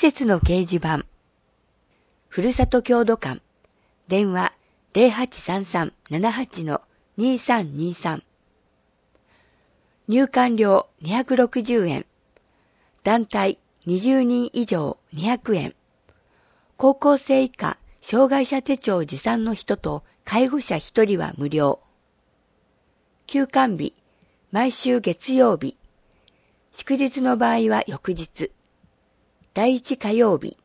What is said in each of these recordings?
設の掲示板。ふるさと郷土館。電話0833-78-2323。入館料260円。団体20人以上200円。高校生以下障害者手帳持参の人と介護者1人は無料。休館日、毎週月曜日。祝日の場合は翌日。第1火曜日。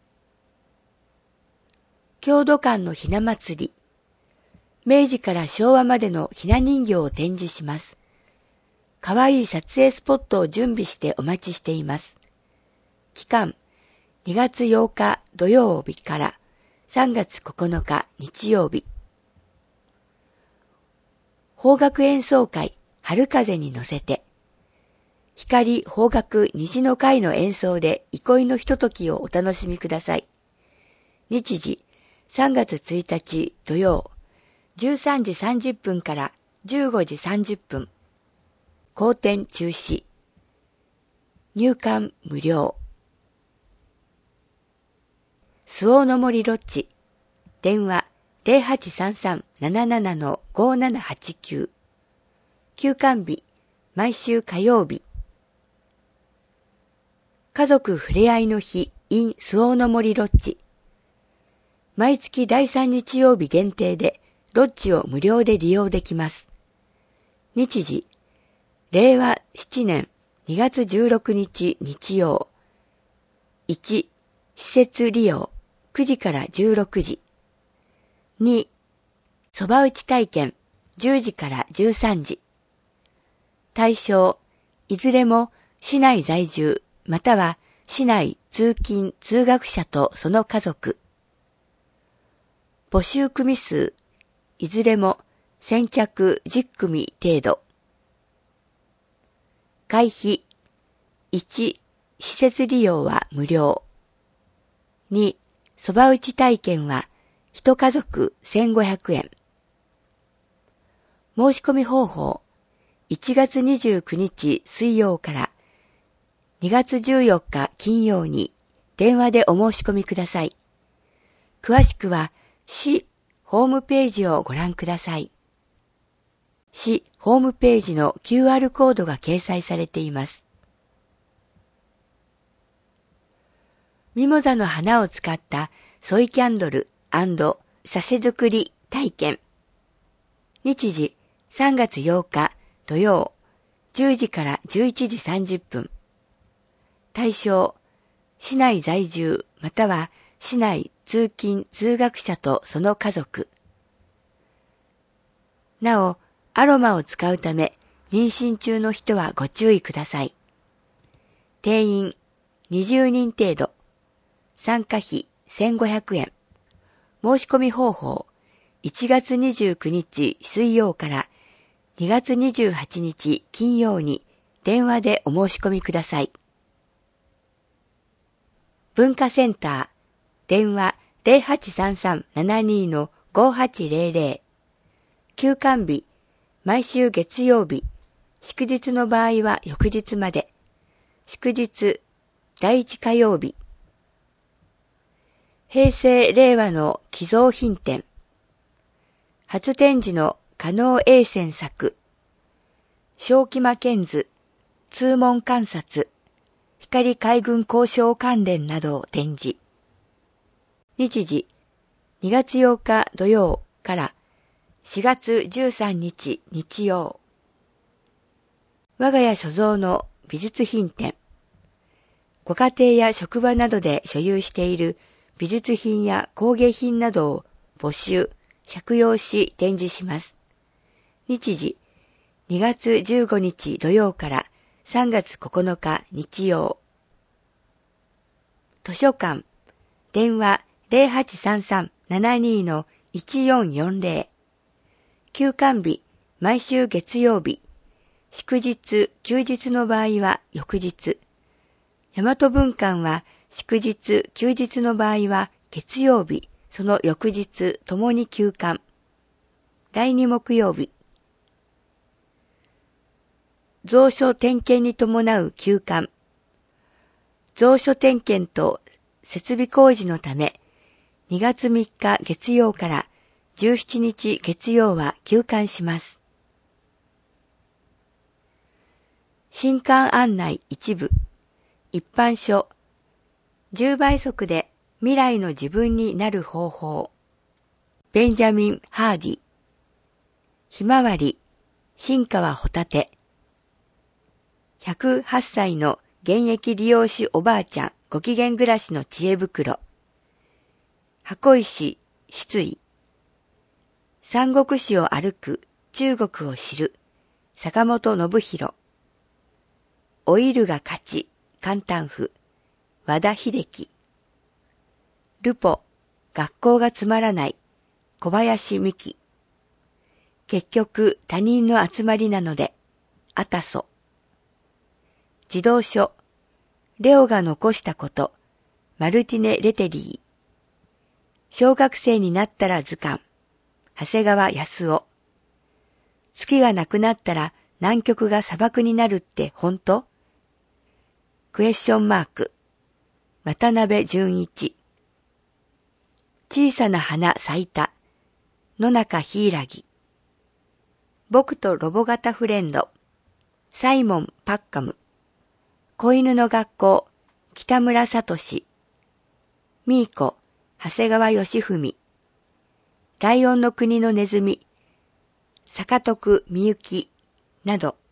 郷土館のひな祭り。明治から昭和までのひな人形を展示します。かわいい撮影スポットを準備してお待ちしています。期間、2月8日土曜日から3月9日日曜日。邦楽演奏会、春風に乗せて。光邦楽虹の会の演奏で憩いのひとときをお楽しみください。日時、3月1日土曜、13時30分から15時30分。後展中止。入館無料。周防の森ロッジ。電話0833-77-5789。休館日、毎週火曜日。家族ふれあいの日 in 周防の森ロッジ。毎月第3日曜日限定でロッジを無料で利用できます。日時、令和7年2月16日日曜。1、施設利用9時から16時。2、そば打ち体験10時から13時。対象、いずれも市内在住または市内通勤通学者とその家族。募集組数、いずれも先着10組程度。会費、1、施設利用は無料。2、そば打ち体験は1家族1500円。申し込み方法、1月29日水曜から2月14日金曜に電話でお申し込みください。詳しくは市ホームページをご覧ください。市ホームページの QR コードが掲載されています。ミモザの花を使ったソイキャンドル&させ作り体験。日時3月8日土曜10時から11時30分。対象、市内在住または市内通勤通学者とその家族。なお、アロマを使うため妊娠中の人はご注意ください。定員20人程度。参加費1500円。申し込み方法、1月29日水曜から2月28日金曜に電話でお申し込みください。文化センター、電話0833-72-5800。休館日、毎週月曜日、祝日の場合は翌日まで。祝日、第1火曜日。平成令和の寄贈品展。初展示の加納栄泉作。小木間建図、通門観察、光海軍交渉関連などを展示。日時、2月8日土曜から4月13日日曜。我が家所蔵の美術品展。ご家庭や職場などで所有している美術品や工芸品などを募集、借用し展示します。日時、2月15日土曜から3月9日日曜。図書館、電話0833-72-1440。休館日、毎週月曜日。祝日、休日の場合は翌日。大和文館は祝日、休日の場合は月曜日、その翌日ともに休館。第2木曜日。蔵書点検に伴う休館。蔵書点検と設備工事のため、2月3日月曜から17日月曜は休館します。新刊案内一部、一般書、10倍速で未来の自分になる方法、ベンジャミン・ハーディ、ひまわり、進化はホタテ、108歳の現役理容師おばあちゃんご機嫌暮らしの知恵袋、箱石失意、三国志を歩く中国を知る坂本信弘、老いるが勝ち簡単譜和田秀樹、ルポ学校がつまらない小林美希、結局他人の集まりなのであたそ、児童書レオが残したことマルティネ・レテリー、小学生になったら図鑑長谷川康夫、月がなくなったら南極が砂漠になるって本当？クエスチョンマーク、渡辺淳一、小さな花咲いた野中柊、僕とロボ型フレンドサイモン・パッカム、子犬の学校北村聡、ミーコ長谷川義文、ライオンの国のネズミ坂徳美幸など、